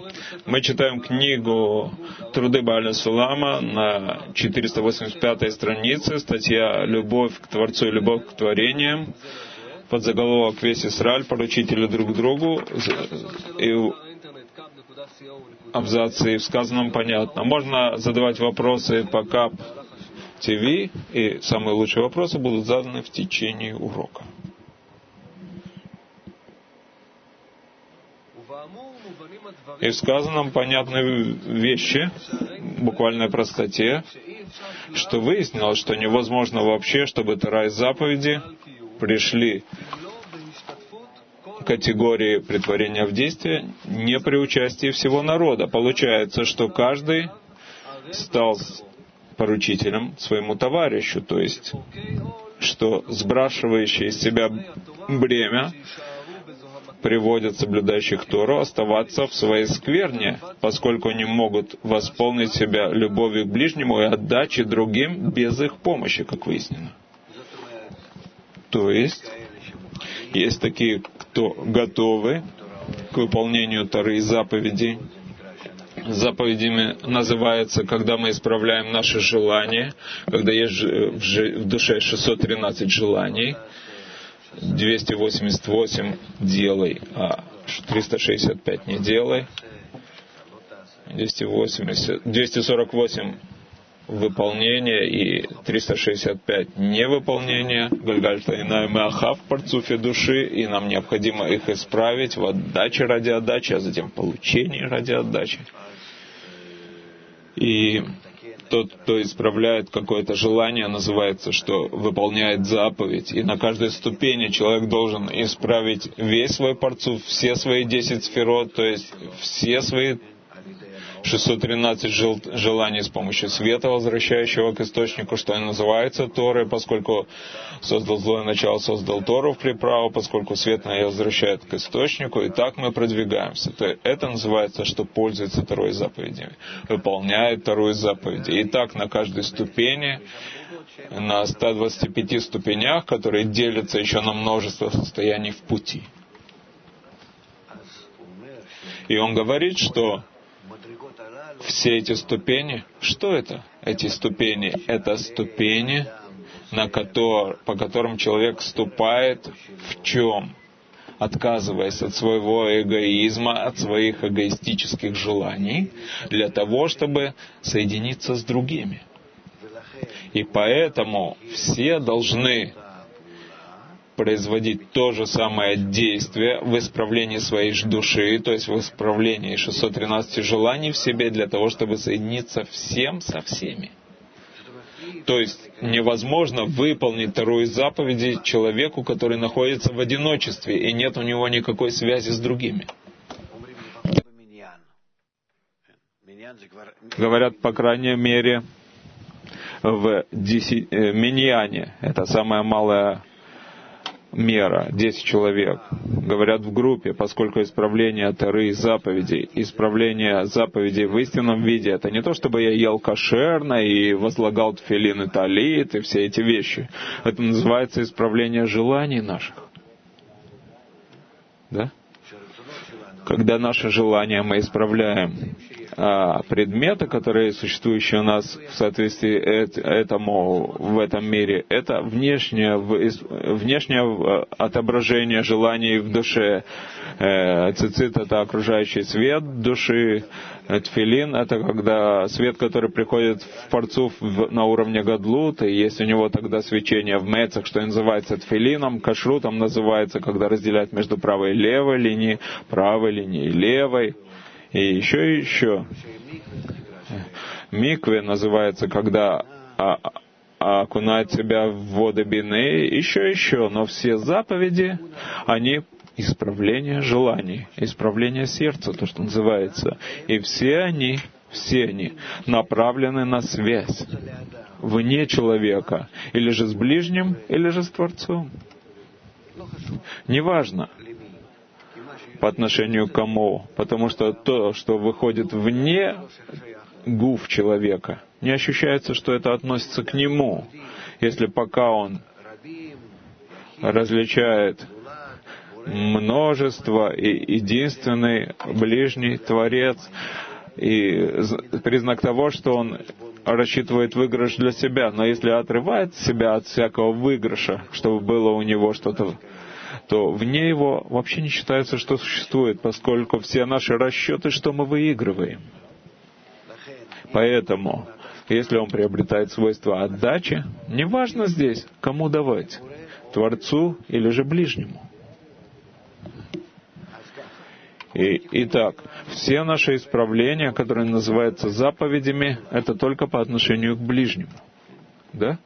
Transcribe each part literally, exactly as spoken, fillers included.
Мы читаем книгу «Труды Бааля Сулама» на четыреста восемьдесят пятой странице, статья «Любовь к Творцу и любовь к творениям», подзаголовок «Весь Исраэль, поручители друг другу», и абзацы в сказанном понятно. Можно задавать вопросы по КАП ТВ, и самые лучшие вопросы будут заданы в течение урока. И в сказанном понятны вещи, буквальной простоте, что выяснилось, что невозможно вообще, чтобы Тора и заповеди пришли к категории претворения в действие не при участии всего народа. Получается, что каждый стал поручителем своему товарищу, то есть, что сбрасывающие из себя бремя приводят соблюдающих Тору оставаться в своей скверне, поскольку не могут восполнить себя любовью к ближнему и отдачей другим без их помощи, как выяснено. То есть, есть такие, кто готовы к выполнению Торы и заповедей. Заповедями называется, когда мы исправляем наши желания, когда есть в душе шестьсот тринадцать желаний, двести восемьдесят восемь делай, а триста шестьдесят пять не делай, двести восемьдесят, двести сорок восемь выполнение и триста шестьдесят пять невыполнение, гальгальта иная меахав в парцуфе души, и нам необходимо их исправить в отдаче ради отдачи, а затем в получении ради отдачи. И тот, кто исправляет какое-то желание, называется, что выполняет заповедь. И на каждой ступени человек должен исправить весь свой парцуф, все свои десять сферот, то есть все свои шестьсот тринадцать жел, желаний с помощью света, возвращающего к источнику, что и называется Торой, поскольку создал злое начало, создал Тору в приправу, поскольку свет на ее возвращает к источнику, и так мы продвигаемся. То есть это называется, что пользуется Торой заповедями, выполняет Тору заповеди. И так на каждой ступени, на ста двадцати пяти ступенях, которые делятся еще на множество состояний в пути. И он говорит, что все эти ступени, что это? Эти ступени, это ступени, на котор, по которым человек ступает в чем? Отказываясь от своего эгоизма, от своих эгоистических желаний, для того, чтобы соединиться с другими. И поэтому все должны производить то же самое действие в исправлении своей души, то есть в исправлении шестисот тринадцати желаний в себе, для того, чтобы соединиться всем со всеми. То есть невозможно выполнить вторую заповедь человеку, который находится в одиночестве, и нет у него никакой связи с другими. Говорят, по крайней мере, в деси... миньяне, это самая малая мера, десять человек, говорят в группе, поскольку исправление Торы и заповедей, исправление заповедей в истинном виде, это не то, чтобы я ел кошерно и возлагал тфилин и талит и все эти вещи. Это называется исправление желаний наших. Да? Когда наши желания мы исправляем, а предметы, которые существующие у нас в соответствии этому в этом мире, это внешнее, внешнее отображение желаний в душе. Цицит — это окружающий свет души. Тфилин — это когда свет, который приходит в парцуф на уровне гадлут, и есть у него тогда свечение в мецах, что называется тфилином. Кашрутом называется, когда разделяют между правой и левой линией, правой линией и левой. И еще и еще. Микве называется, когда окунает себя в воды бины, еще и еще. Но все заповеди, они исправление желаний, исправление сердца, то, что называется. И все они, все они направлены на связь вне человека, или же с ближним, или же с Творцом. Неважно, по отношению к кому, потому что то, что выходит вне гуф человека, не ощущается, что это относится к нему. Если пока он различает множество и единственный ближний Творец, и признак того, что он рассчитывает выигрыш для себя. Но если отрывает себя от всякого выигрыша, чтобы было у него что-то, то вне его вообще не считается, что существует, поскольку все наши расчеты, что мы выигрываем. Поэтому, если он приобретает свойства отдачи, неважно здесь, кому давать, Творцу или же ближнему. И, итак, все наши исправления, которые называются заповедями, это только по отношению к ближнему. Да?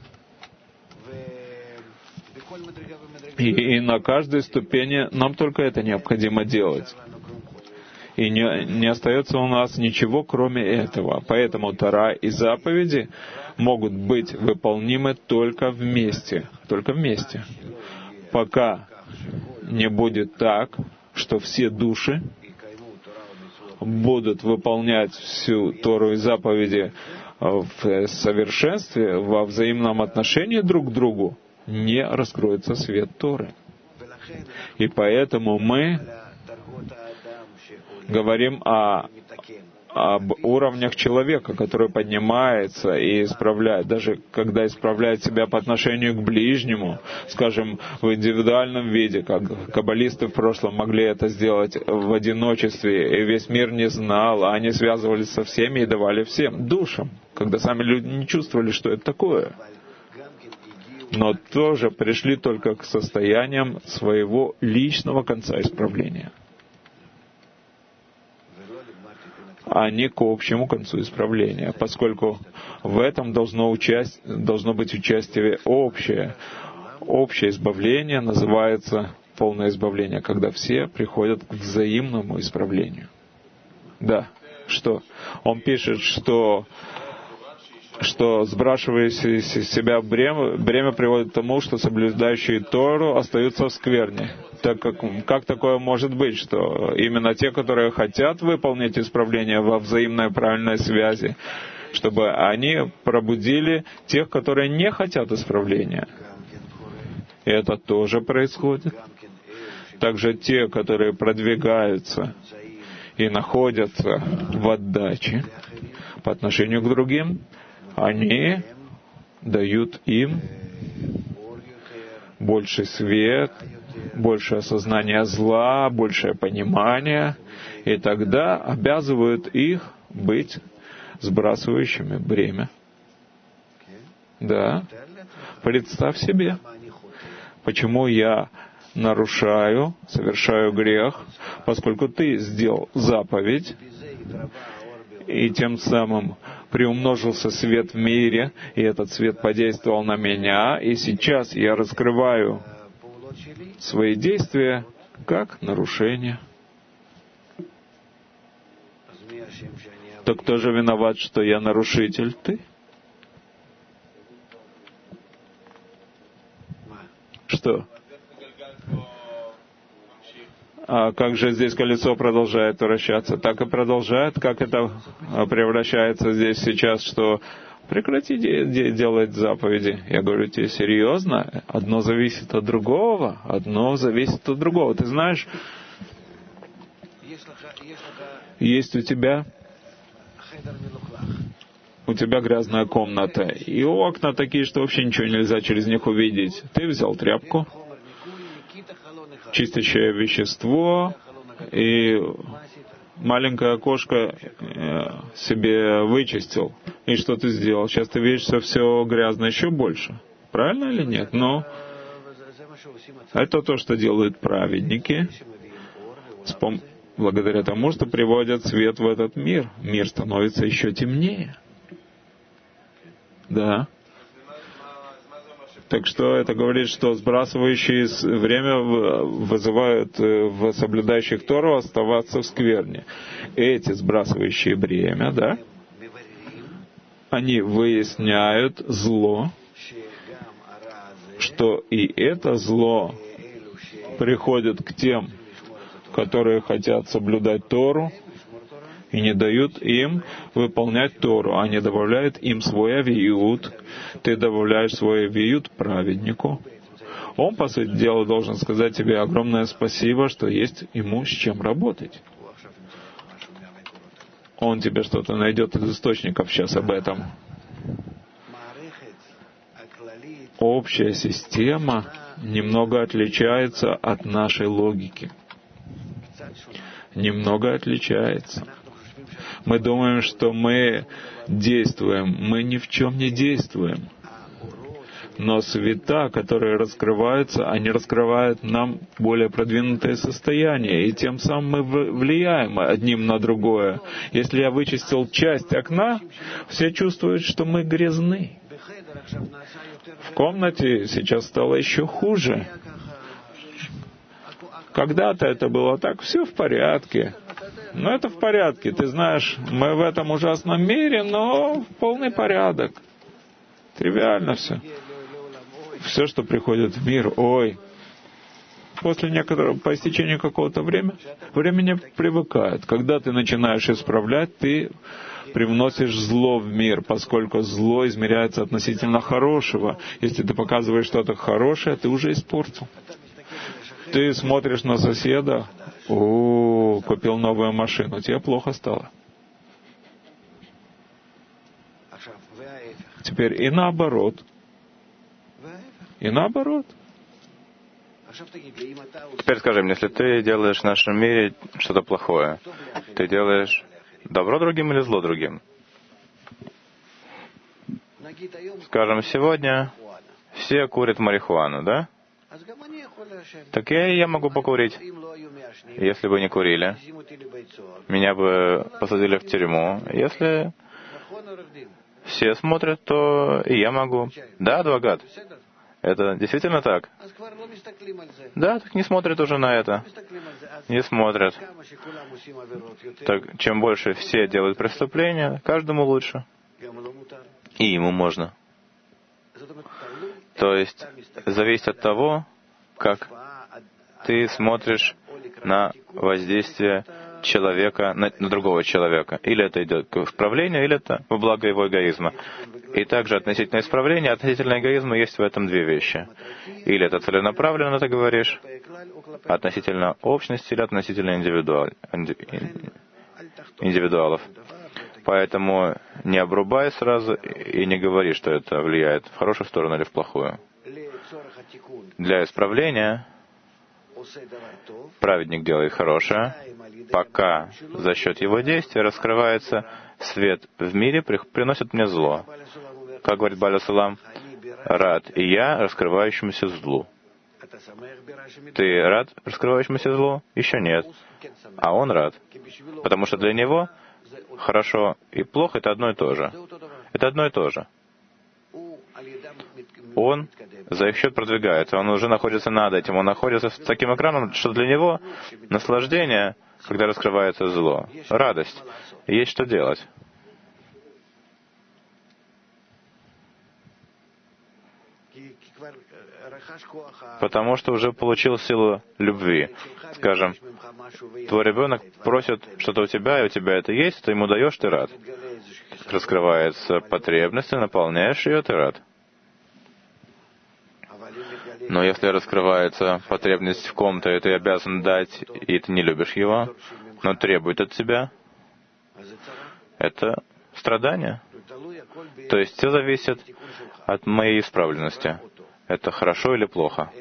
И, и на каждой ступени нам только это необходимо делать. И не, не остается у нас ничего, кроме этого. Поэтому Тора и заповеди могут быть выполнимы только вместе. Только вместе. Пока не будет так, что все души будут выполнять всю Тору и заповеди в совершенстве, во взаимном отношении друг к другу, не раскроется свет Торы. И поэтому мы говорим о, об уровнях человека, который поднимается и исправляет. Даже когда исправляет себя по отношению к ближнему, скажем, в индивидуальном виде, как каббалисты в прошлом могли это сделать в одиночестве, и весь мир не знал, а они связывались со всеми и давали всем душам, когда сами люди не чувствовали, что это такое. Но тоже пришли только к состояниям своего личного конца исправления, а не к общему концу исправления, поскольку в этом должно, участь, должно быть участие общее. Общее избавление называется полное избавление, когда все приходят к взаимному исправлению. Да, что? Он пишет, что что сбрасывающие из себя бремя, бремя приводит к тому, что соблюдающие Тору остаются в скверне. Так как, как такое может быть, что именно те, которые хотят выполнить исправление во взаимной правильной связи, чтобы они пробудили тех, которые не хотят исправления. И это тоже происходит. Также те, которые продвигаются и находятся в отдаче по отношению к другим, они дают им больший свет, большее осознание зла, большее понимание, и тогда обязывают их быть сбрасывающими бремя. Да. Представь себе, почему я нарушаю, совершаю грех, поскольку ты сделал заповедь, и тем самым приумножился свет в мире, и этот свет подействовал на меня, и сейчас я раскрываю свои действия как нарушение. То кто же виноват, что я нарушитель? Ты? Что? А как же здесь колесо продолжает вращаться? Так и продолжает. Как это превращается здесь сейчас, что прекрати де- де- делать заповеди? Я говорю тебе, серьезно? Одно зависит от другого, одно зависит от другого. Ты знаешь, есть у тебя у тебя грязная комната, и окна такие, что вообще ничего нельзя через них увидеть. Ты взял тряпку, чистящее вещество, и маленькое окошко себе вычистил. И что ты сделал? Сейчас ты видишь, что все грязно еще больше. Правильно или нет? Но это то, что делают праведники, благодаря тому, что приводят свет в этот мир. Мир становится еще темнее. Да. Так что это говорит, что сбрасывающие время вызывают в соблюдающих Тору оставаться в скверне. Эти сбрасывающие бремя, да, они выясняют зло, что и это зло приходит к тем, которые хотят соблюдать Тору, и не дают им выполнять Тору. Они добавляют им свой авиют. Ты добавляешь свой авиют праведнику. Он, по сути дела, должен сказать тебе огромное спасибо, что есть ему с чем работать. Он тебе что-то найдет из источников сейчас об этом. Общая система немного отличается от нашей логики. Немного отличается. Мы думаем, что мы действуем. Мы ни в чем не действуем. Но света, которые раскрываются, они раскрывают нам более продвинутое состояние, и тем самым мы влияем одним на другое. Если я вычистил часть окна, все чувствуют, что мы грязны. В комнате сейчас стало еще хуже. Когда-то это было так, все в порядке. Но это в порядке. Ты знаешь, мы в этом ужасном мире, но полный порядок. Тривиально все. Все, что приходит в мир, ой. После некоторого, по истечению какого-то времени, времени привыкает. Когда ты начинаешь исправлять, ты привносишь зло в мир, поскольку зло измеряется относительно хорошего. Если ты показываешь что-то хорошее, ты уже испортил. Ты смотришь на соседа, о, купил новую машину, тебе плохо стало. Теперь и наоборот. И наоборот. Теперь скажи мне, если ты делаешь в нашем мире что-то плохое, ты делаешь добро другим или зло другим? Скажем, сегодня все курят марихуану, да? Так я и я могу покурить. Если бы не курили, меня бы посадили в тюрьму. Если все смотрят, то и я могу. Да, адвокат? Это действительно так? Да, так не смотрят уже на это. Не смотрят. Так чем больше все делают преступления, каждому лучше. И ему можно. То есть зависит от того, как ты смотришь на воздействие человека на, на другого человека. Или это идет к исправлению, или это во благо его эгоизма. И также относительно исправления, относительно эгоизма есть в этом две вещи. Или это целенаправленно ты говоришь, относительно общности, или относительно индивидуал, индивидуалов. Поэтому не обрубай сразу и не говори, что это влияет в хорошую сторону или в плохую. Для исправления праведник делает хорошее, пока за счет его действия раскрывается свет в мире, приносит мне зло. Как говорит Баля Салам, рад и я раскрывающемуся злу. Ты рад раскрывающемуся злу? Еще нет. А он рад. Потому что для него хорошо и плохо — это одно и то же. Это одно и то же. Он за их счет продвигается, он уже находится над этим, он находится с таким экраном, что для него наслаждение, когда раскрывается зло, радость, есть что делать. Потому что уже получил силу любви. Скажем, твой ребенок просит что-то у тебя, и у тебя это есть, ты ему даешь, ты рад. Раскрывается потребность, ты наполняешь ее, ты рад. Но если раскрывается потребность в ком-то, и ты обязан дать, и ты не любишь его, но требует от тебя, это страдание. То есть все зависит от моей исправленности. Это хорошо или плохо.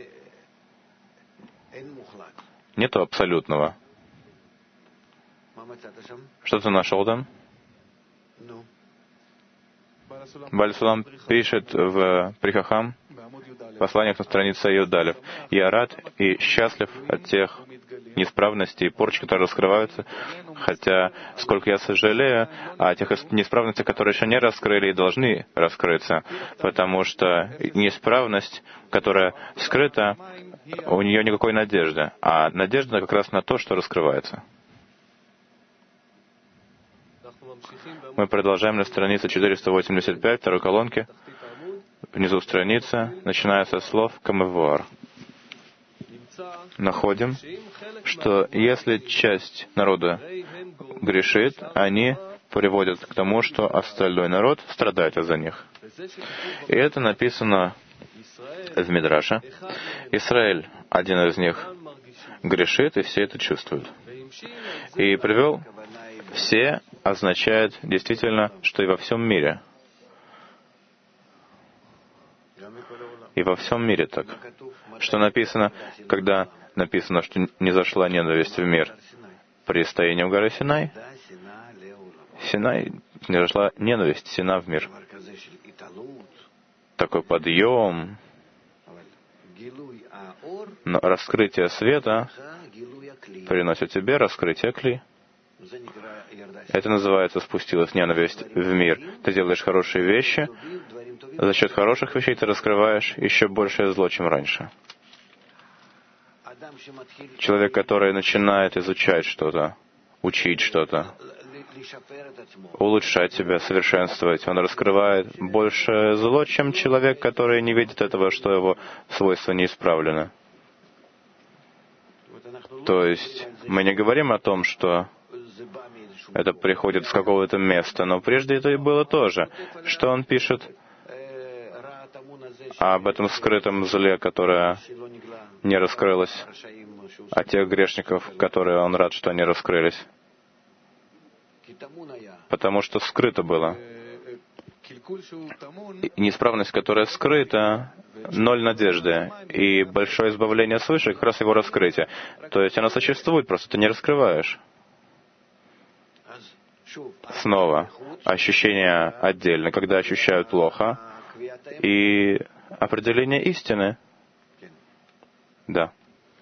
Нету абсолютного. Что ты нашел там? Баль Сулам пишет в Прихахам, посланиях на странице Юдалев: «Я рад и счастлив от тех неисправностей и порч, которые раскрываются, хотя сколько я сожалею о тех неисправностях, которые еще не раскрыли и должны раскрыться, потому что неисправность, которая скрыта, у нее никакой надежды, а надежда как раз на то, что раскрывается». Мы продолжаем на странице четыреста восемьдесят пять, второй колонке. Внизу страница, начиная со слов «камевуар». Находим, что если часть народа грешит, они приводят к тому, что остальной народ страдает из-за них. И это написано в Мидраше. Исраэль, один из них, грешит, и все это чувствуют. И привел «все» означает действительно, что и во всем мире. И во всем мире так. Что написано, когда написано, что не зашла ненависть в мир при стоянии у горы Синай, Синай не зашла ненависть, Сина в мир. Такой подъем, но раскрытие света приносит тебе раскрытие кли. Это называется «спустилась ненависть в мир». Ты делаешь хорошие вещи, за счет хороших вещей ты раскрываешь еще большее зло, чем раньше. Человек, который начинает изучать что-то, учить что-то, улучшать себя, совершенствовать, он раскрывает большее зло, чем человек, который не видит этого, что его свойства не исправлены. То есть мы не говорим о том, что это приходит с какого-то места, но прежде это и было тоже. Что он пишет об этом скрытом зле, которое не раскрылось, о тех грешников, которые он рад, что они раскрылись. Потому что скрыто было. И неисправность, которая скрыта, ноль надежды. И большое избавление свыше, как раз его раскрытие. То есть оно существует, просто ты не раскрываешь. Снова, ощущение отдельно, когда ощущают плохо, и определение истины. Да.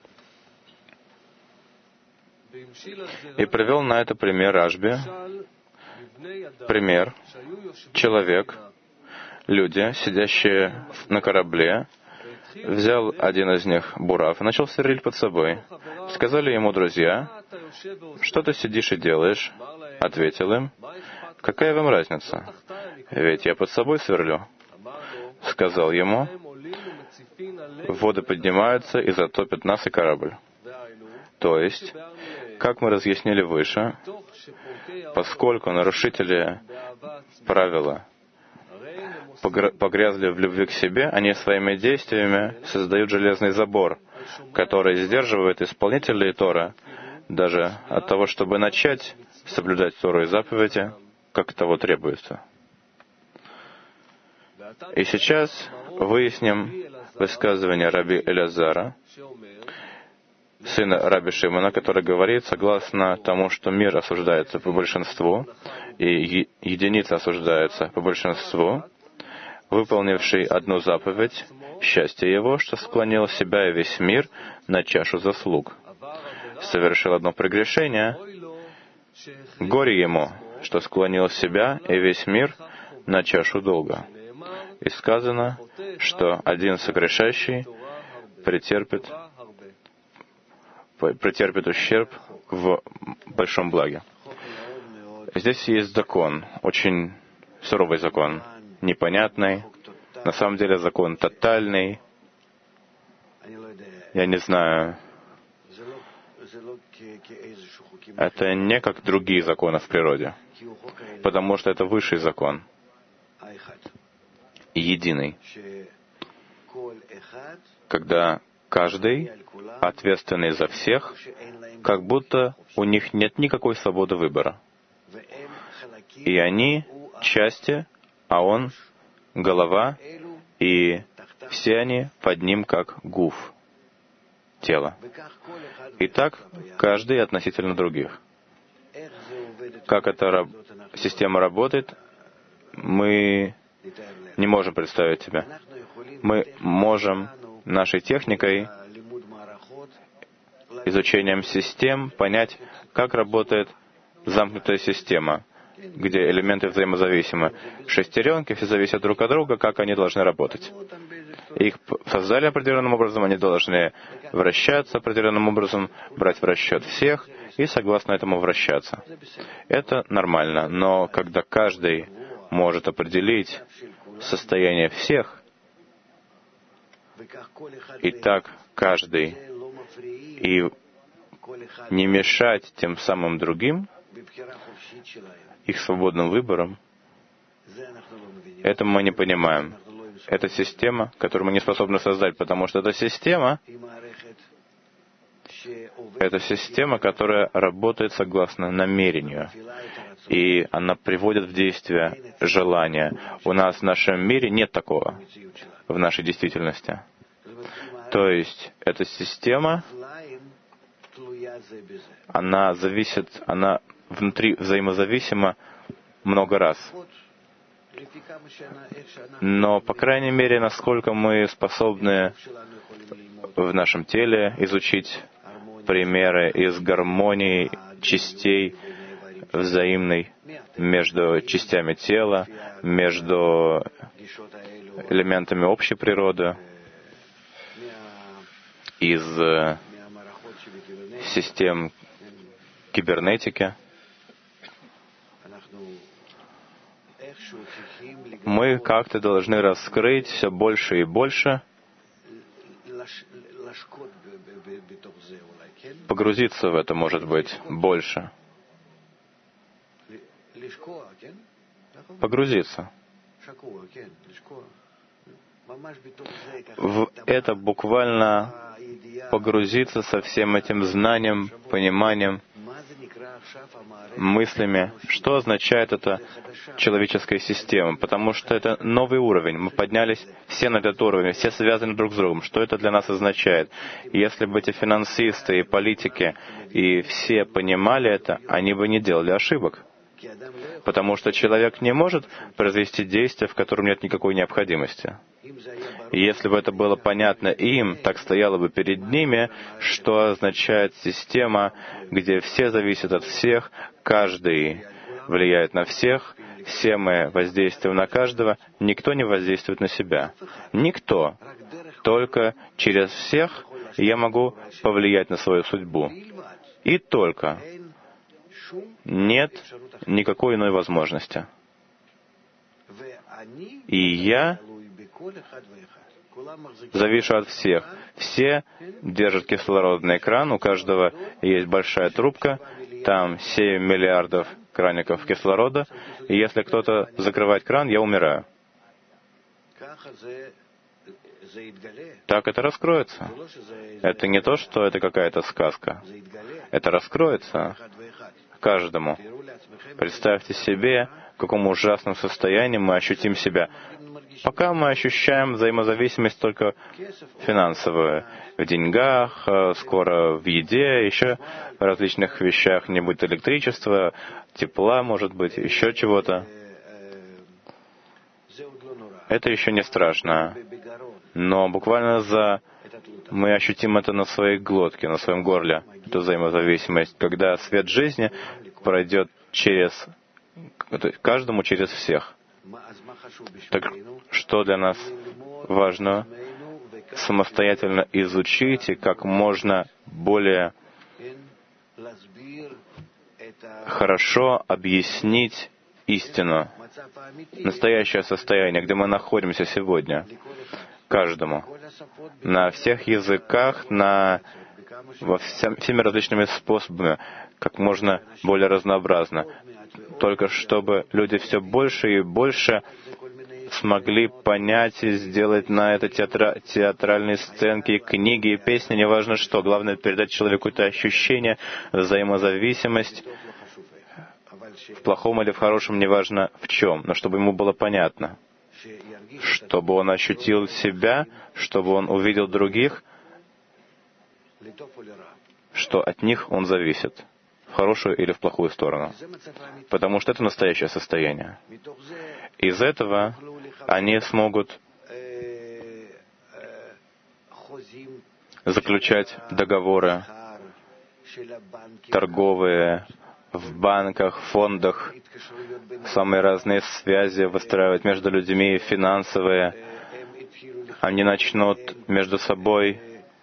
И привел на это пример Рашби. Пример. Человек, люди, сидящие на корабле, взял один из них бурав и начал сверлить под собой. Сказали ему друзья: «Что ты сидишь и делаешь?» Ответил им: «Какая вам разница? Ведь я под собой сверлю». Сказал ему: «Воды поднимаются и затопят нас и корабль». То есть, как мы разъяснили выше, поскольку нарушители правила погрязли в любви к себе, они своими действиями создают железный забор, который сдерживает исполнителей Тора даже от того, чтобы начать соблюдать Тору и заповеди, как того требуется. И сейчас выясним высказывание раби Элязара, сына раби Шимона, который говорит, согласно тому, что мир осуждается по большинству, и единица осуждается по большинству, выполнивший одну заповедь, счастье его, что склонил себя и весь мир на чашу заслуг. Совершил одно прегрешение, горе ему, что склонил себя и весь мир на чашу долга. И сказано, что один согрешающий претерпит, претерпит ущерб в большом благе. Здесь есть закон, очень суровый закон, непонятный, на самом деле закон тотальный. Я не знаю, это не как другие законы в природе, потому что это высший закон, единый, когда каждый ответственный за всех, как будто у них нет никакой свободы выбора. И они части, а он — голова, и все они под ним как гуф, тело. И так каждый относительно других. Как эта система работает, мы не можем представить себе. Мы можем нашей техникой, изучением систем, понять, как работает замкнутая система, где элементы взаимозависимы. Шестеренки все зависят друг от друга, как они должны работать. Их создали определенным образом, они должны вращаться определенным образом, брать в расчет всех и согласно этому вращаться. Это нормально, но когда каждый может определить состояние всех, и так каждый, и не мешать тем самым другим, их свободным выбором, это мы не понимаем. это система, которую мы не способны создать, потому что эта система, это система, которая работает согласно намерению. И она приводит в действие желание. У нас в нашем мире нет такого, в нашей действительности. То есть эта система, она зависит, она внутри взаимозависима много раз. Но, по крайней мере, насколько мы способны в нашем теле изучить примеры из гармонии частей взаимной между частями тела, между элементами общей природы, из систем кибернетики. Мы как-то должны раскрыть все больше и больше, погрузиться в это, может быть, больше. Погрузиться. В это буквально погрузиться со всем этим знанием, пониманием, мыслями, что означает эта человеческая система, потому что это новый уровень. Мы поднялись все на этот уровень, все связаны друг с другом. Что это для нас означает? Если бы эти финансисты и политики и все понимали это, они бы не делали ошибок. Потому что человек не может произвести действие, в котором нет никакой необходимости. И если бы это было понятно им, так стояло бы перед ними, что означает система, где все зависят от всех, каждый влияет на всех, все мы воздействуем на каждого, никто не воздействует на себя. Никто. Только через всех я могу повлиять на свою судьбу. И только. Нет никакой иной возможности. И я завишу от всех. Все держат кислородный кран, у каждого есть большая трубка, там семь миллиардов краников кислорода, и если кто-то закрывает кран, я умираю. Так это раскроется. Это не то, что это какая-то сказка. Это раскроется каждому. Представьте себе, в каком ужасном состоянии мы ощутим себя. Пока мы ощущаем взаимозависимость только финансовую, в деньгах, скоро в еде, еще в различных вещах, не будет электричества, тепла, может быть, еще чего-то. Это еще не страшно. Но буквально за мы ощутим это на своей глотке, на своем горле, эту взаимозависимость, когда свет жизни пройдет через, каждому через всех. Так что для нас важно? Самостоятельно изучить и как можно более хорошо объяснить истину, настоящее состояние, где мы находимся сегодня, каждому, на всех языках, на, во всем, всеми различными способами, как можно более разнообразно, только чтобы люди все больше и больше смогли понять и сделать на это театра, театральные сценки, книги и песни, неважно что. Главное — передать человеку это ощущение, взаимозависимость, в плохом или в хорошем, неважно в чем, но чтобы ему было понятно, чтобы он ощутил себя, чтобы он увидел других, что от них он зависит, в хорошую или в плохую сторону. Потому что это настоящее состояние. Из этого они смогут заключать договоры торговые в банках, фондах, самые разные связи выстраивать между людьми, финансовые. Они начнут между собой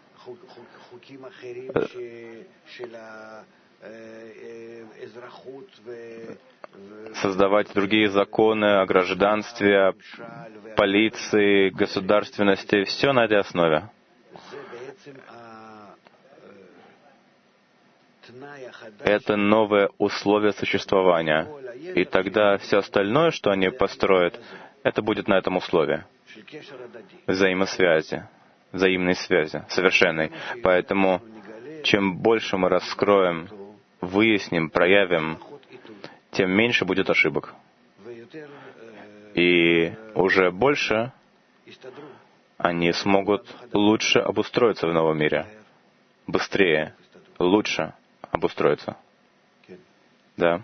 создавать другие законы о гражданстве, о полиции, государственности, все на этой основе. Это новое условие существования. И тогда все остальное, что они построят, это будет на этом условии. взаимосвязи, взаимной связи, совершенной. Поэтому чем больше мы раскроем, выясним, проявим, тем меньше будет ошибок. И уже больше они смогут лучше обустроиться в новом мире. Быстрее, лучше обустроиться. Да.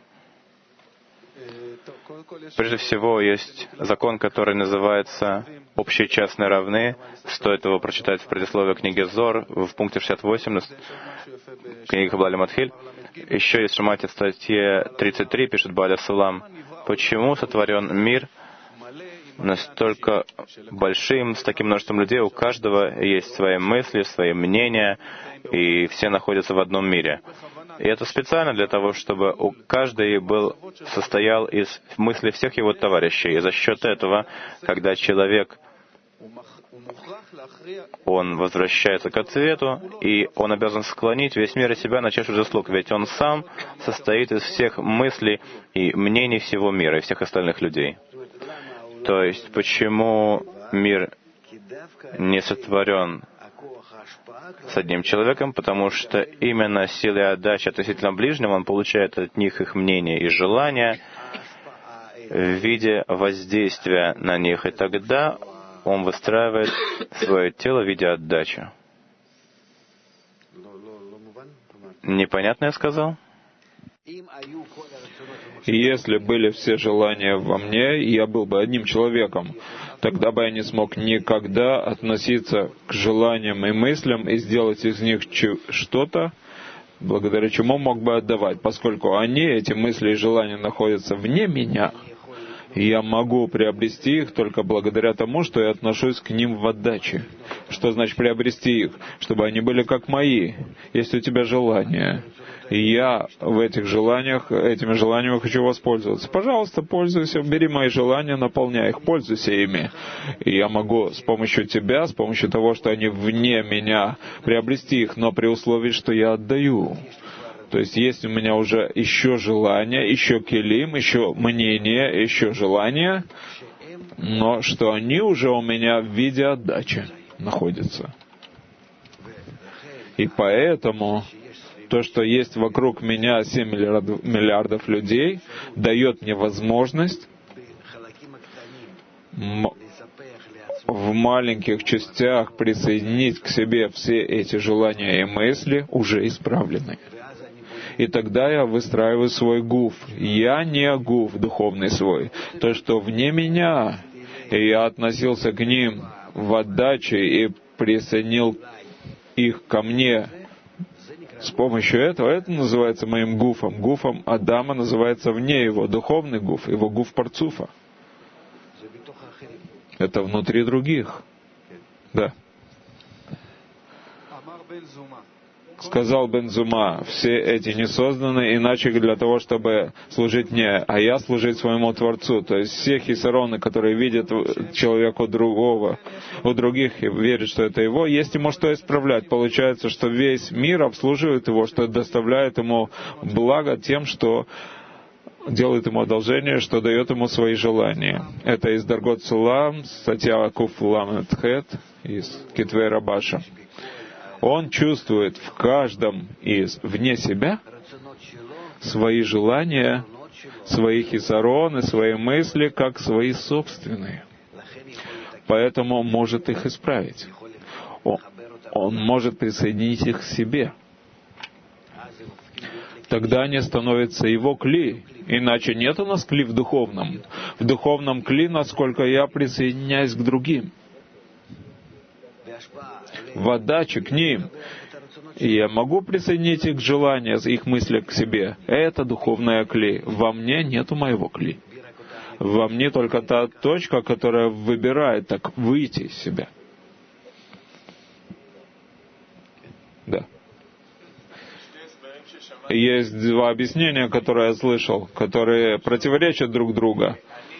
Прежде всего, есть закон, который называется «Общие частные равны». Стоит его прочитать в предисловии книги Зор, в пункте шестьдесят восемь, книги Каббала Матхиль. Еще есть Шамати в статье тридцать три, пишет Бааля Сулам, почему сотворен мир настолько большим, с таким множеством людей, у каждого есть свои мысли, свои мнения, и все находятся в одном мире. И это специально для того, чтобы у каждый был, состоял из мыслей всех его товарищей. И за счет этого, когда человек, он возвращается к ответу, и он обязан склонить весь мир и себя на чашу заслуг, ведь он сам состоит из всех мыслей и мнений всего мира и всех остальных людей. То есть, почему мир не сотворен с одним человеком? Потому что именно силой отдачи относительно ближнего он получает от них их мнение и желания в виде воздействия на них. И тогда он выстраивает свое тело в виде отдачи. Непонятно я сказал? Если были все желания во мне, и я был бы одним человеком, тогда бы я не смог никогда относиться к желаниям и мыслям и сделать из них что-то, благодаря чему мог бы отдавать. Поскольку они, эти мысли и желания, находятся вне меня, я могу приобрести их только благодаря тому, что я отношусь к ним в отдаче. Что значит приобрести их? Чтобы они были как мои. Есть у тебя желания. И я в этих желаниях, этими желаниями хочу воспользоваться. Пожалуйста, пользуйся, бери мои желания, наполняй их, пользуйся ими. И я могу с помощью тебя, с помощью того, что они вне меня, приобрести их, но при условии, что я отдаю. То есть есть у меня уже еще желания, еще келим, еще мнение, еще желания, но что они уже у меня в виде отдачи находятся. И поэтому то, что есть вокруг меня семь миллиардов, миллиардов людей, дает мне возможность в маленьких частях присоединить к себе все эти желания и мысли, уже исправленные. И тогда я выстраиваю свой гуф. Я не гуф духовный свой. То, что вне меня, и я относился к ним в отдаче и присоединил их ко мне с помощью этого, это называется моим гуфом. Гуфом Адама называется вне его, духовный гуф, его гуф парцуфа. Это внутри других. Да. Сказал Бен Зума, все эти не созданы иначе для того, чтобы служить мне, а я служить своему Творцу. То есть все хисароны, которые видят человека другого, у других и верят, что это его, есть ему что исправлять. Получается, что весь мир обслуживает его, что доставляет ему благо тем, что делает ему одолжение, что дает ему свои желания. Это из Даргот Сулам, статья Акуф Ламетхет, из Китвей Рабаша. Он чувствует в каждом из вне себя свои желания, свои хисароны, свои мысли, как свои собственные. Поэтому он может их исправить. Он, он может присоединить их к себе. Тогда они становятся его кли. Иначе нет у нас кли в духовном. В духовном кли, насколько я присоединяюсь к другим. В отдаче к ним. И я могу присоединить их желания, их мысли к себе. Это духовная кли. Во мне нету моего кли. Во мне только та точка, которая выбирает так выйти из себя. Да. Есть два объяснения, которые я слышал, которые противоречат друг другу.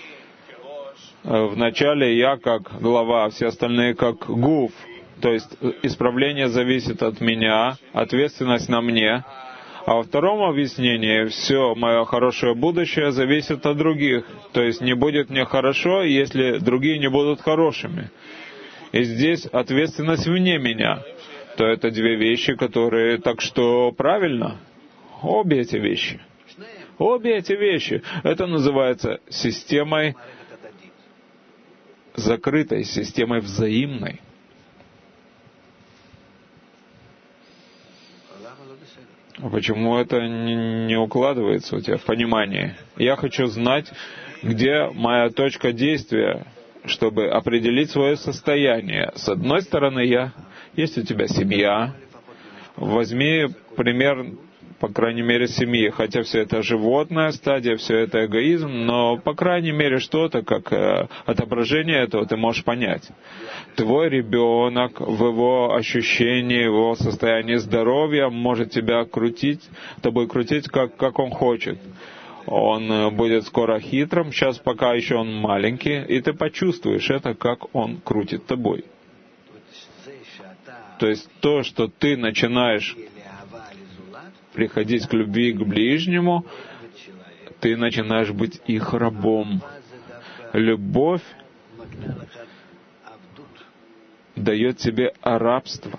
Вначале я как глава, все остальные как гуф. То есть исправление зависит от меня, ответственность на мне, А во втором объяснении все мое хорошее будущее зависит от других. То есть не будет мне хорошо, если другие не будут хорошими. И здесь ответственность вне меня. То это две вещи, которые... Так что правильно. Обе эти вещи. Обе эти вещи. Это называется системой закрытой, системой взаимной. Почему это не укладывается у тебя в понимании? Я хочу знать, где моя точка действия, чтобы определить свое состояние. С одной стороны, я... Есть у тебя семья. Возьми пример, по крайней мере, семьи. Хотя все это животная стадия, все это эгоизм, но, по крайней мере, что-то, как э, отображение этого, ты можешь понять. Твой ребенок в его ощущении, в его состоянии здоровья может тебя крутить, тобой крутить, как, как он хочет. Он будет скоро хитрым, сейчас пока еще он маленький, и ты почувствуешь это, как он крутит тобой. То есть то, что ты начинаешь приходить к любви к ближнему, ты начинаешь быть их рабом. Любовь дает тебе рабство.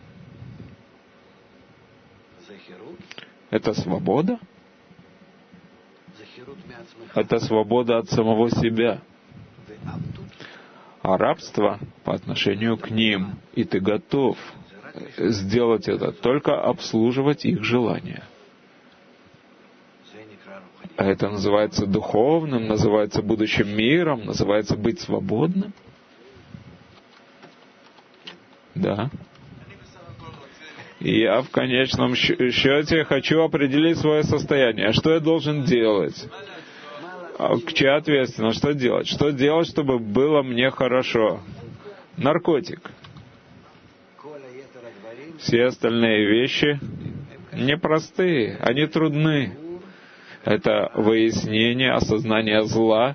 Это свобода? Это свобода от самого себя. А рабство по отношению к ним. И ты готов сделать это, только обслуживать их желания. А это называется духовным, называется будущим миром, называется быть свободным. Да. И я в конечном счете хочу определить свое состояние. Что я должен делать? Чья ответственность? Что делать? Что делать, чтобы было мне хорошо? Наркотик. Все остальные вещи непростые, они трудны. Это выяснение, осознание зла,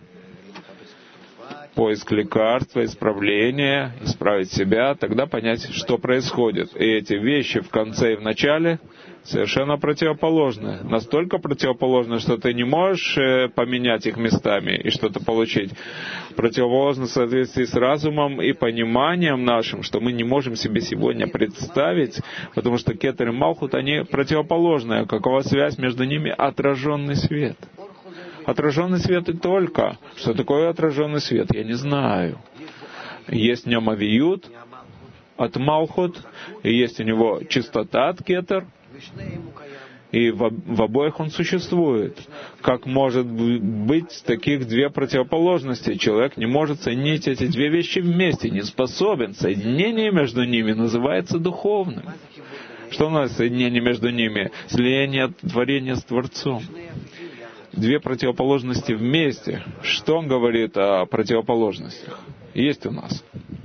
поиск лекарства, исправления, исправить себя, тогда понять, что происходит. И эти вещи в конце и в начале совершенно противоположны. Настолько противоположны, что ты не можешь поменять их местами и что-то получить. Противоположно в соответствии с разумом и пониманием нашим, что мы не можем себе сегодня представить, потому что Кетер и Малхут, они противоположные. Какова связь между ними? Отраженный свет. Отраженный свет и только. Что такое отраженный свет? Я не знаю. Есть в нем авиют от Малхут, и есть у него чистота от Кетер, и в, в обоих он существует. Как может быть таких две противоположности? Человек не может соединить эти две вещи вместе, не способен. Соединение между ними называется духовным. Что у нас соединение между ними? Слияние творения с Творцом. Две противоположности вместе. Что он говорит о противоположностях? Есть у нас.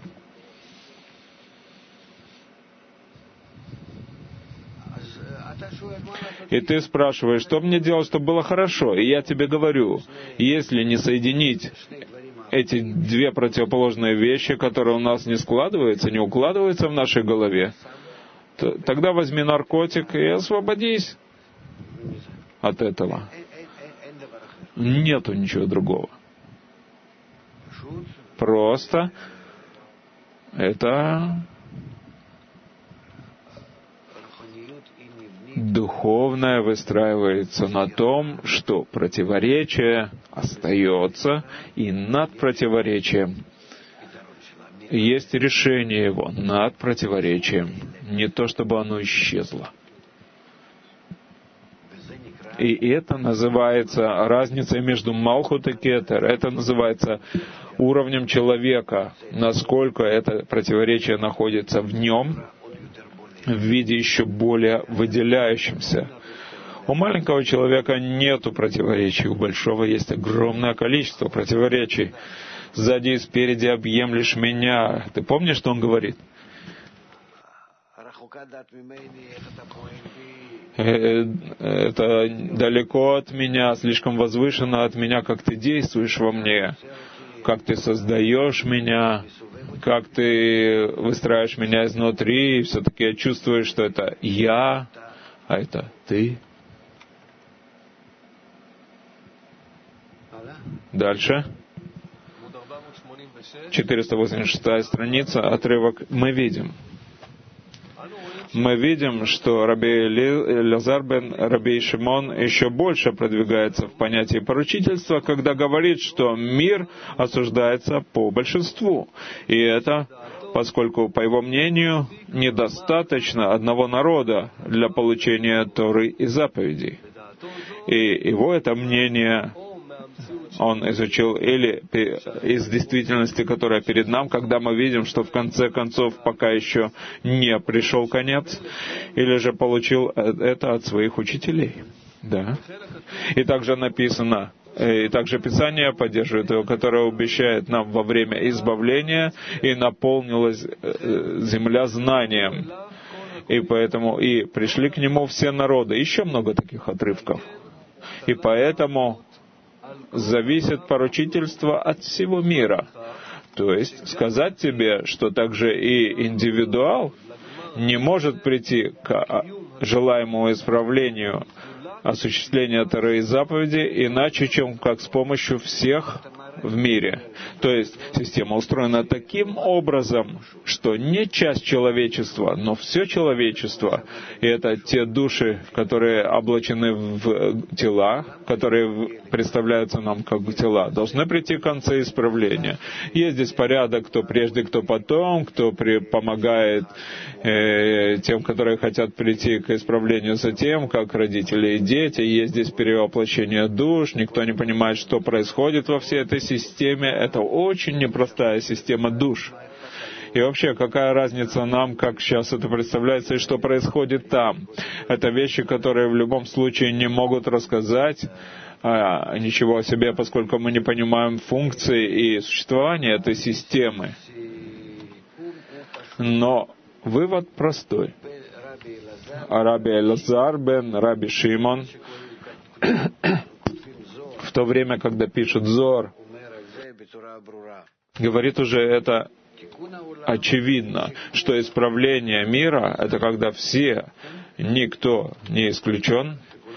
И ты спрашиваешь, что мне делать, чтобы было хорошо? И я тебе говорю, если не соединить эти две противоположные вещи, которые у нас не складываются, не укладываются в нашей голове, то, тогда возьми наркотик и освободись от этого. Нету ничего другого. Просто это духовное выстраивается на том, что противоречие остается, и над противоречием есть решение его, над противоречием. Не то, чтобы оно исчезло. И это называется разницей между Малхут и Кетер. Это называется уровнем человека, насколько это противоречие находится в нем, в виде еще более выделяющемся. У маленького человека нету противоречий, у большого есть огромное количество противоречий. Сзади и спереди объемлешь меня. Ты помнишь, что он говорит? Это далеко от меня, слишком возвышенно от меня, как ты действуешь во мне, как ты создаешь меня, как ты выстраиваешь меня изнутри, и все-таки я чувствую, что это я, а это ты. Дальше. четыреста восемьдесят шестая страница, отрывок «Мы видим». Мы видим, что Раби Элазар бен Раби Шимон еще больше продвигается в понятии поручительства, когда говорит, что мир осуждается по большинству. И это поскольку, по его мнению, недостаточно одного народа для получения Торы и заповедей. И его это мнение он изучил или из действительности, которая перед нами, когда мы видим, что в конце концов пока еще не пришел конец, или же получил это от своих учителей. Да. И также написано, и также Писание поддерживает его, которое обещает нам во время избавления, и наполнилась земля знанием. И поэтому и пришли к нему все народы. Еще много таких отрывков. И поэтому зависит поручительство от всего мира. То есть сказать тебе, что также и индивидуал не может прийти к желаемому исправлению осуществления Торы и заповеди иначе, чем как с помощью всех в мире. То есть система устроена таким образом, что не часть человечества, но все человечество, и это те души, которые облачены в тела, которые представляются нам как тела, должны прийти к концу исправления. Есть здесь порядок, кто прежде, кто потом, кто при, помогает э, тем, которые хотят прийти к исправлению затем, как родители и дети. Есть здесь перевоплощение душ, никто не понимает, что происходит во всей этой системе. Это очень непростая система душ. И вообще, какая разница нам, как сейчас это представляется, и что происходит там? Это вещи, которые в любом случае не могут рассказать а, ничего о себе, поскольку мы не понимаем функции и существования этой системы. Но вывод простой. Раби Элазар бен Раби Шимон в то время, когда пишет Зор, говорит уже это очевидно, что исправление мира — это когда все, никто не исключен,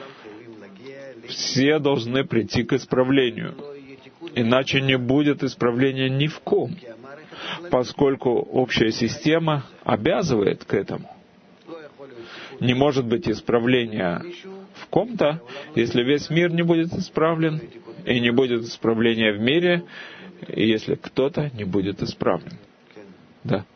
все должны прийти к исправлению. Иначе не будет исправления ни в ком, поскольку общая система обязывает к этому. Не может быть исправления в ком-то, если весь мир не будет исправлен, и не будет исправления в мире, если кто-то не будет исправлен. Да.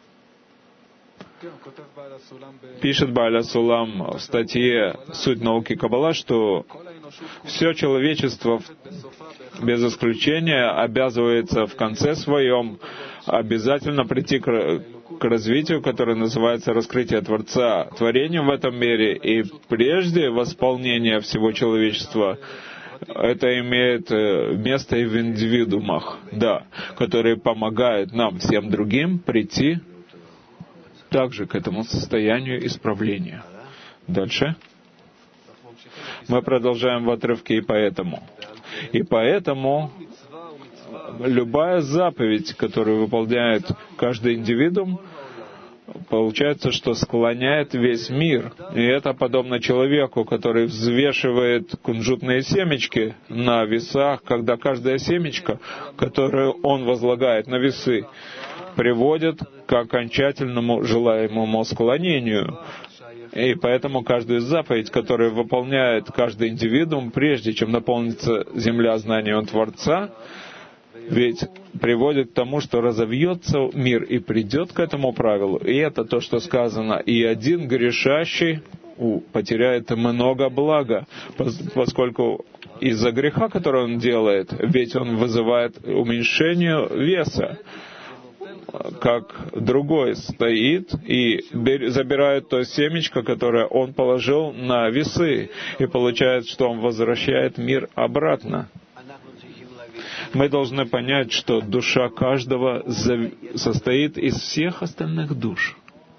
Пишет Бааля Сулам в статье «Суть науки Каббала», что все человечество без исключения обязывается в конце своем обязательно прийти к, к развитию, которое называется раскрытие Творца творением в этом мире, и прежде восполнения всего человечества это имеет место и в индивидуумах, да, которые помогают нам, всем другим, прийти также к этому состоянию исправления. Дальше. Мы продолжаем в отрывке «И поэтому». И поэтому любая заповедь, которую выполняет каждый индивидуум, получается, что склоняет весь мир. И это подобно человеку, который взвешивает кунжутные семечки на весах, когда каждая семечка, которую он возлагает на весы, приводит к окончательному желаемому склонению. И поэтому каждую заповедь, которую выполняет каждый индивидуум, прежде чем наполнится земля знанием Творца, ведь приводит к тому, что разовьется мир и придет к этому правилу. И это то, что сказано. И один грешащий у, потеряет много блага, поскольку из-за греха, который он делает, ведь он вызывает уменьшение веса. Как другой стоит и забирает то семечко, которое он положил на весы, и получает, что он возвращает мир обратно. Мы должны понять, что душа каждого состоит из всех остальных душ.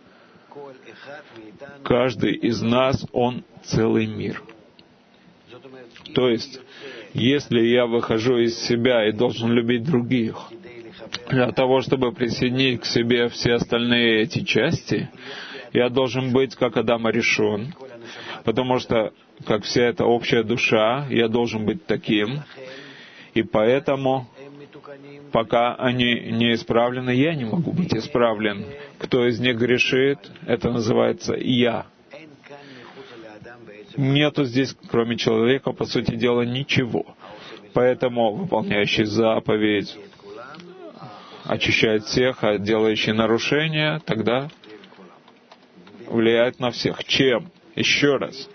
Каждый из нас, он целый мир. То есть, если я выхожу из себя и должен любить других, для того, чтобы присоединить к себе все остальные эти части, я должен быть как Адам Аришон, потому что, как вся эта общая душа, я должен быть таким. И поэтому, пока они не исправлены, я не могу быть исправлен. Кто из них грешит, это называется «я». Нету здесь, кроме человека, по сути дела, ничего. Поэтому выполняющий заповедь очищает всех, а делающий нарушения тогда влияет на всех. Чем? Еще раз.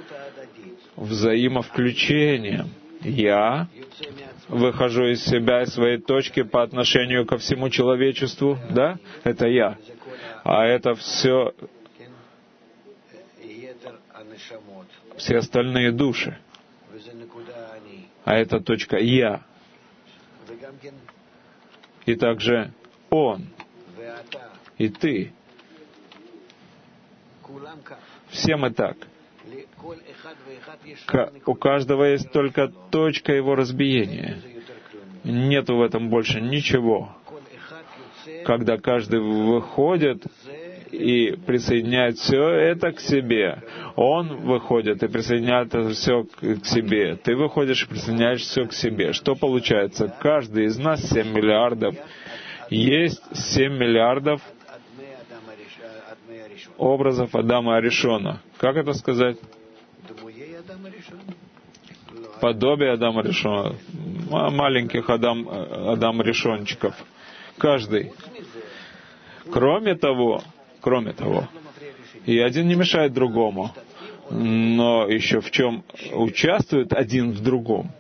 Взаимовключением. Я выхожу из себя, из своей точки по отношению ко всему человечеству, да? Это я. А это все, все остальные души. А это точка я. И также он. И ты. Все мы так. У каждого есть только точка его разбиения. Нету в этом больше ничего. Когда каждый выходит и присоединяет все это к себе, он выходит и присоединяет это все к себе. Ты выходишь и присоединяешь все к себе. Что получается? Каждый из нас, семь миллиардов, есть семь миллиардов образов Адама Аришона. Как это сказать? Подобие Адама Аришона. Маленьких Адам, Адам Аришончиков. Каждый. Кроме того, кроме того, и один не мешает другому, но еще в чем участвует один в другом.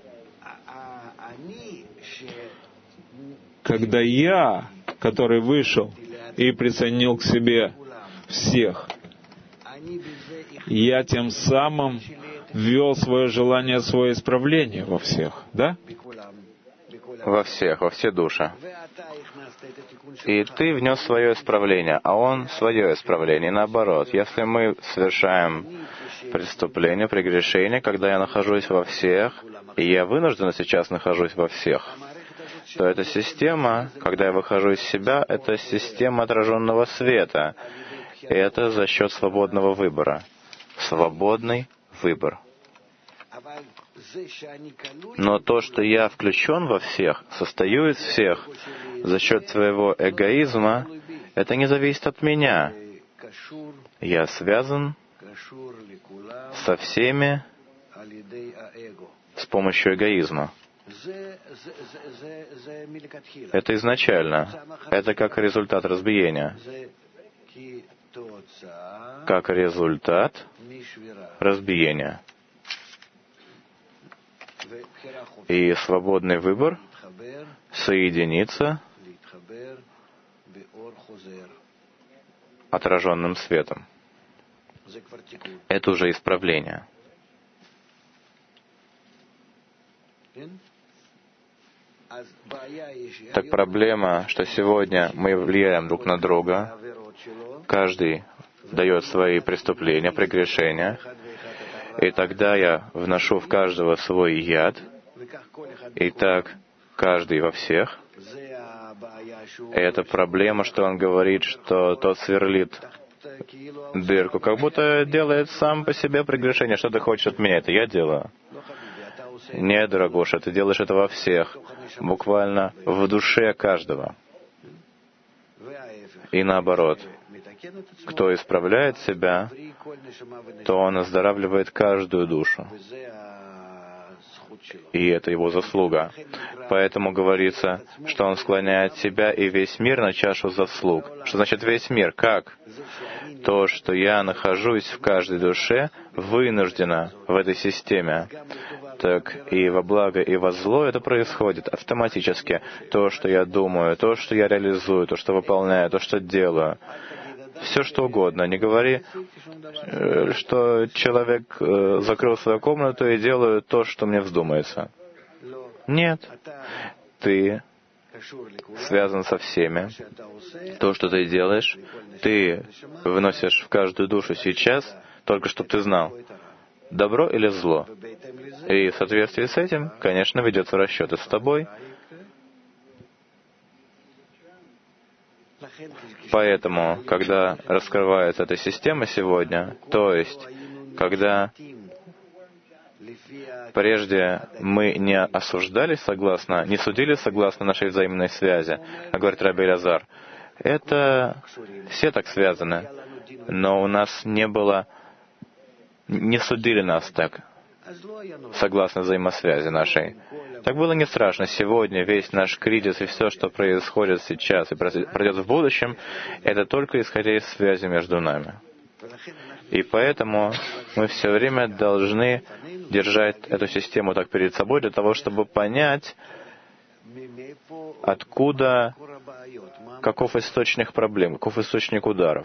Когда я, который вышел и присоединил к себе всех, я тем самым ввел свое желание, свое исправление во всех, да? Во всех, во все души. И ты внес свое исправление, а он свое исправление. Наоборот, если мы совершаем преступление, прегрешение, когда я нахожусь во всех, и я вынужденно сейчас нахожусь во всех, то эта система, когда я выхожу из себя, это система отраженного света. И это за счет свободного выбора. Свободный выбор. Но то, что я включен во всех, состою из всех, за счет своего эгоизма, это не зависит от меня. Я связан со всеми с помощью эгоизма. Это изначально. Это как результат разбиения. Как результат разбиения. И свободный выбор соединиться отраженным светом. Это уже исправление. Так проблема, что сегодня мы влияем друг на друга, каждый дает свои преступления, прегрешения, и тогда я вношу в каждого свой яд, и так каждый во всех. И это проблема, что он говорит, что тот сверлит дырку, как будто делает сам по себе прегрешение. Что ты хочешь от меня? Это я делаю. Нет, дорогуша, ты делаешь это во всех, буквально в душе каждого. И наоборот, кто исправляет себя, то он оздоравливает каждую душу. И это его заслуга. Поэтому говорится, что он склоняет себя и весь мир на чашу заслуг. Что значит весь мир? Как? То, что я нахожусь в каждой душе, вынуждена в этой системе. Так и во благо, и во зло это происходит автоматически. То, что я думаю, то, что я реализую, то, что выполняю, то, что делаю. Все что угодно. Не говори, что человек закрыл свою комнату и делает то, что мне вздумается. Нет. Ты связан со всеми. То, что ты делаешь, ты выносишь в каждую душу сейчас, только чтобы ты знал, добро или зло. И в соответствии с этим, конечно, ведется расчеты с тобой. Поэтому, когда раскрывается эта система сегодня, то есть, когда прежде мы не осуждали согласно, не судили согласно нашей взаимной связи, а говорит Раби Элиазар, это все так связаны, но у нас не было, не судили нас так, согласно взаимосвязи нашей. Так было не страшно. Сегодня весь наш кризис и все, что происходит сейчас и пройдет в будущем, это только исходя из связи между нами. И поэтому мы все время должны держать эту систему так перед собой, для того, чтобы понять, откуда, каков источник проблем, каков источник ударов.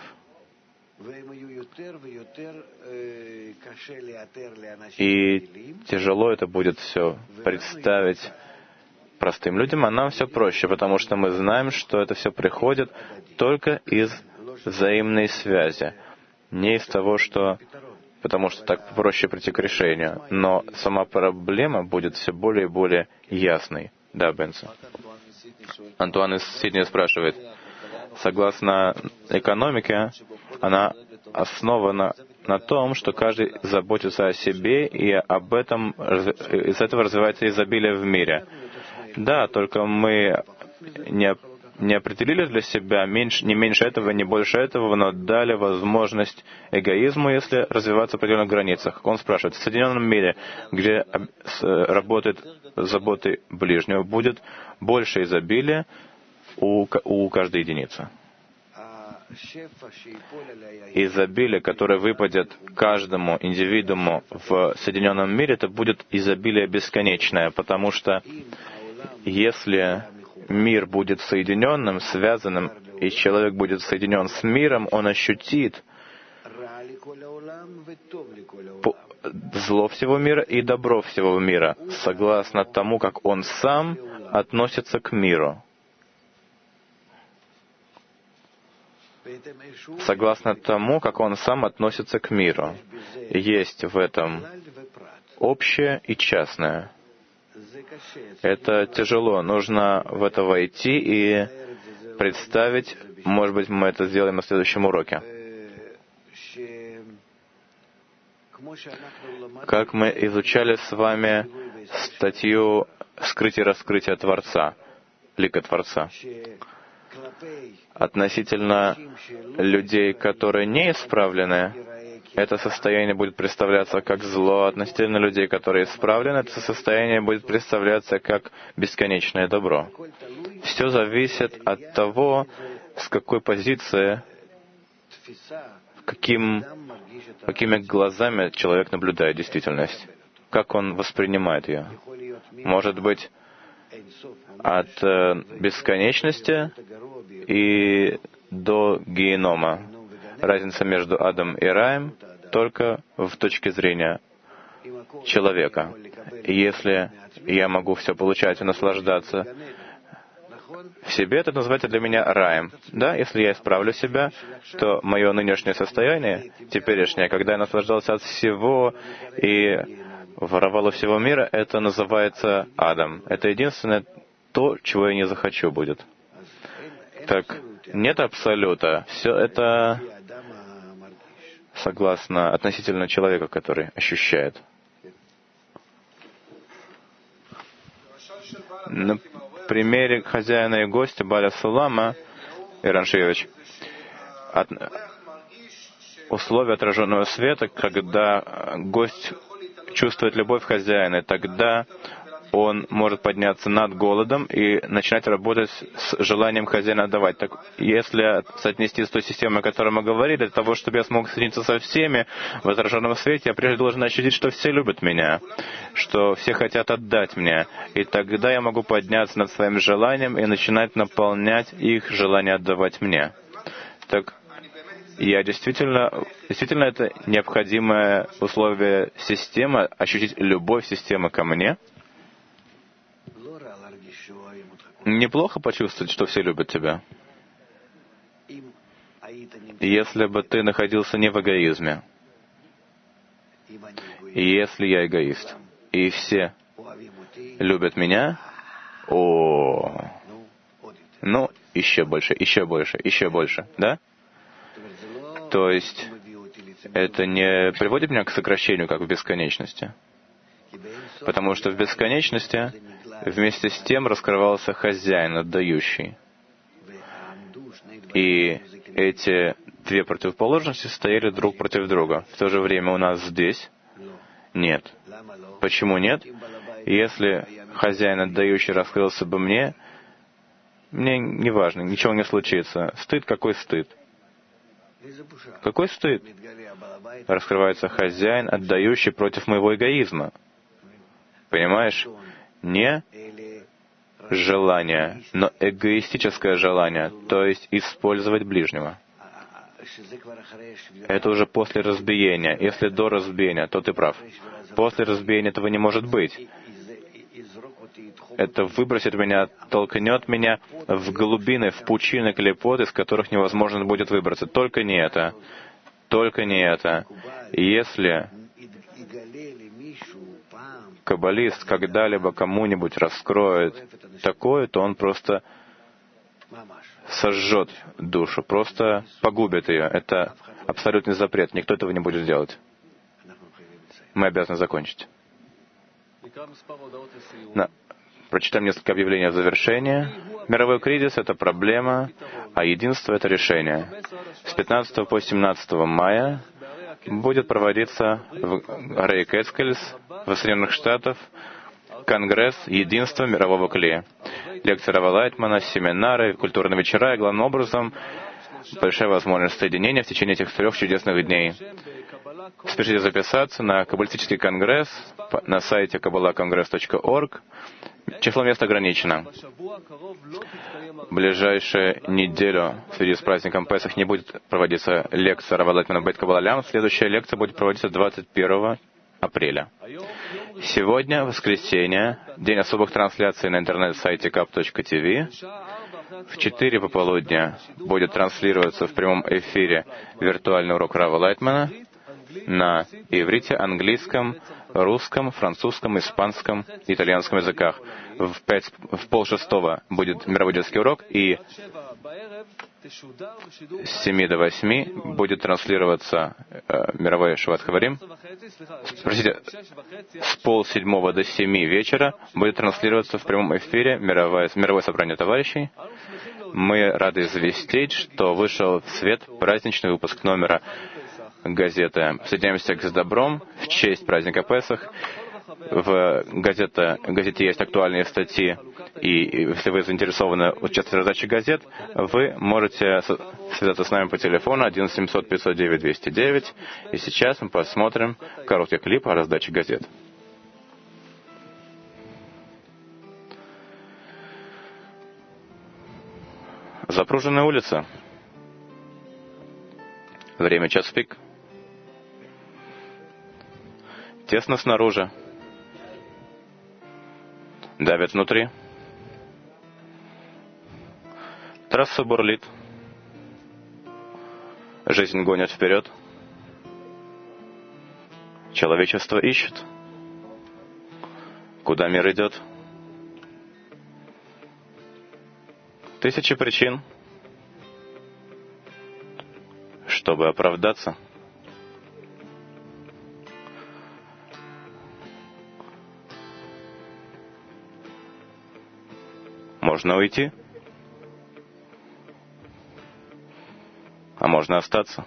И тяжело это будет все представить простым людям, а нам все проще, потому что мы знаем, что это все приходит только из взаимной связи. Не из того, что... потому что так проще прийти к решению. Но сама проблема будет все более и более ясной. Да, Бенсон. Антуан из Сиднея спрашивает. Согласно экономике, она основана на том, что каждый заботится о себе, и об этом, из этого развивается изобилие в мире. Да, только мы не, не определили для себя меньше, не меньше этого, не больше этого, но дали возможность эгоизму, если развиваться в определенных границах. Он спрашивает, в Соединенном мире, где работает заботы ближнего, будет больше изобилия у, у каждой единицы. Изобилие, которое выпадет каждому индивидууму в Соединенном мире, это будет изобилие бесконечное, потому что если мир будет соединенным, связанным, и человек будет соединен с миром, он ощутит зло всего мира и добро всего мира, согласно тому, как он сам относится к миру. Согласно тому, как он сам относится к миру. Есть в этом общее и частное. Это тяжело. Нужно в это войти и представить. Может быть, мы это сделаем на следующем уроке. Как мы изучали с вами статью «Скрытие и раскрытие Творца», лика Творца. Относительно людей, которые не исправлены, это состояние будет представляться как зло. Относительно людей, которые исправлены, это состояние будет представляться как бесконечное добро. Все зависит от того, с какой позиции, каким, какими глазами человек наблюдает действительность, как он воспринимает ее. Может быть, от э, бесконечности и до генома. Разница между адом и раем только в точке зрения человека. Если я могу все получать и наслаждаться в себе, это называется для меня раем. Да, если я исправлю себя, то мое нынешнее состояние, теперешнее, когда я наслаждался от всего и воровал у всего мира, это называется адом. Это единственное то, чего я не захочу будет. Так, нет абсолюта. Все это согласно относительно человека, который ощущает. На примере хозяина и гостя Баля Сулама, Иран Шиевич, от... условия отраженного света, когда гость чувствует любовь хозяина, тогда он может подняться над голодом и начинать работать с желанием хозяина отдавать. Так, если соотнести с той системой, о которой мы говорили, для того, чтобы я смог соединиться со всеми в отраженном свете, я прежде должен ощутить, что все любят меня, что все хотят отдать мне. И тогда я могу подняться над своим желанием и начинать наполнять их желание отдавать мне. Так, я действительно, действительно это необходимое условие системы, ощутить любовь системы ко мне. Неплохо почувствовать, что все любят тебя. Если бы ты находился не в эгоизме, и если я эгоист, и все любят меня, о, ну, еще больше, еще больше, еще больше, да? То есть это не приводит меня к сокращению, как в бесконечности. Потому что в бесконечности вместе с тем раскрывался хозяин, отдающий. И эти две противоположности стояли друг против друга. В то же время у нас здесь нет. Почему нет? Если хозяин, отдающий, раскрылся бы мне, мне не важно, ничего не случится. Стыд, какой стыд? Какой стыд? Раскрывается хозяин, отдающий против моего эгоизма. Понимаешь? Не желание, но эгоистическое желание, то есть использовать ближнего. Это уже после разбиения. Если до разбиения, то ты прав. После разбиения этого не может быть. Это выбросит меня, толкнет меня в глубины, в пучины клепот, из которых невозможно будет выбраться. Только не это. Только не это. Если каббалист когда-либо кому-нибудь раскроет такое, то он просто сожжет душу, просто погубит ее. Это абсолютный запрет. Никто этого не будет делать. Мы обязаны закончить. На. Прочитаем несколько объявлений о завершении. Мировой кризис — это проблема, а единство — это решение. С пятнадцатого по семнадцатого мая будет проводиться в Рейкетскельс, в Соединенных Штатах, Конгресс Единства мирового Кли. Лекции Рава Лайтмана, семинары, культурные вечера и, главным образом, большая возможность соединения в течение этих трех чудесных дней. Спешите записаться на Каббалистический конгресс на сайте каббала конгресс точка орг. Число мест ограничено. В ближайшую неделю в связи с праздником Песах не будет проводиться лекция Рава Лайтмана Бейт Каббала Лям. Следующая лекция будет проводиться двадцать первого апреля. Сегодня, воскресенье, день особых трансляций на интернет-сайте каб точка ти ви. В четыре пополудня будет транслироваться в прямом эфире виртуальный урок Рава Лайтмана на иврите, английском, русском, французском, испанском, итальянском языках. В, пять, в полшестого будет мировой детский урок, и с семи до восьми будет транслироваться э, мировой Шават Хаварим. Простите, с полседьмого до семи вечера будет транслироваться в прямом эфире мировое, мировое собрание товарищей. Мы рады известить, что вышел в свет праздничный выпуск номера газеты «Соединяемся с добром» в честь праздника Песах. В газете, газете есть актуальные статьи, и если вы заинтересованы участвовать в раздаче газет, вы можете связаться с нами по телефону один семьсот пятьсот девять двести девять. И сейчас мы посмотрим короткий клип о раздаче газет. Запруженная улица. Время час пик. Тесно снаружи. Давит внутри. Трасса бурлит. Жизнь гонит вперед. Человечество ищет. Куда мир идет? Тысячи причин, чтобы оправдаться. Можно уйти, а можно остаться.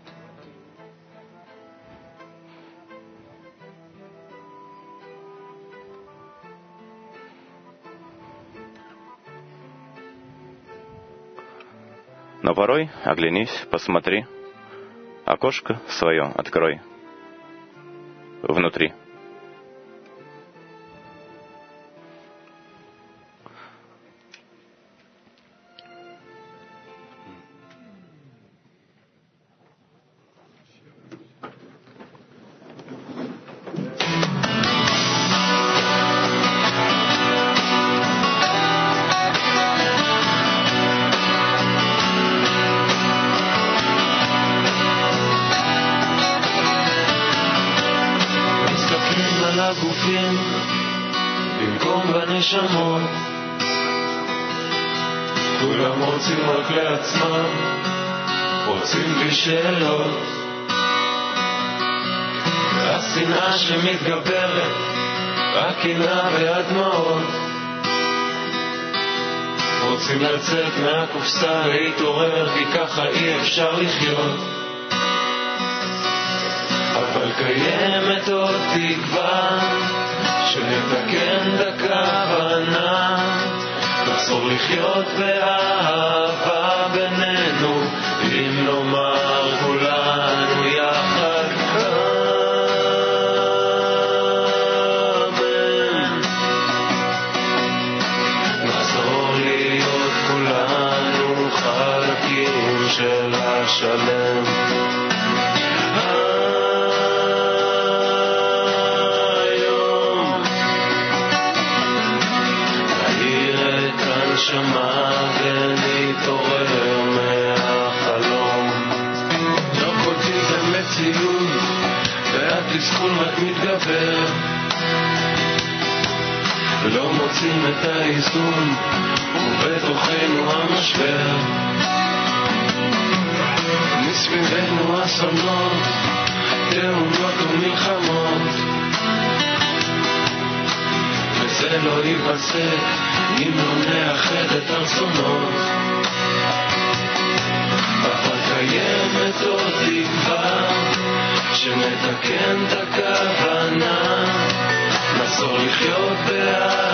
Но порой оглянись, посмотри, окошко свое открой внутри. הגופים במקום בנשמות, כולם רוצים רק לעצמם, רוצים בלי שאלות, והשנאה שמתגברת רק קנאה והדמעות. רוצים לצאת מהקופסה, להתעורר, כי ככה אי אפשר לחיות. אבל קיימת עוד תקווה, שנתקן את הכוונה, נחזור לחיות באהבה בינינו, אם נאמר כולנו יחד אמן. נחזור להיות כולנו חלקים של השלם. שמה ונתעורר מהחלום. נרקוטי ומציאות והתסכול רק מתגבר, לא מוצאים את האיזון ובתוכנו המשבר. מסביבנו אסונות, תאונות ומלחמות, וזה לא ייפסק אם לא נאחד את הרצונות. אבל קיימת עוד תקווה, שנתקן את הכוונה, נחזור לחיות באהבה